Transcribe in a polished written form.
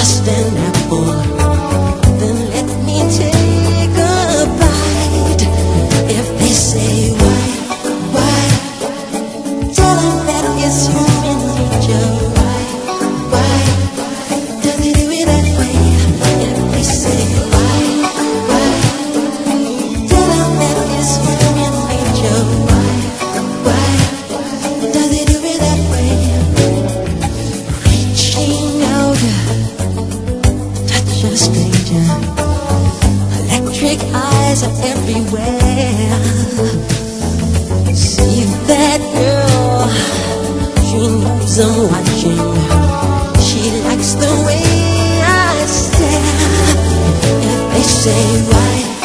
just an apple. Then let me take a bite. If they say why, tell them that it's human nature. Why does it do it that way? If they say why, tell them that it's human nature. Why does it do it that way? Reaching out, touch a stranger. Electric eyes are everywhere. See that girl, she knows I'm watching. She likes the way I stare. If they say why,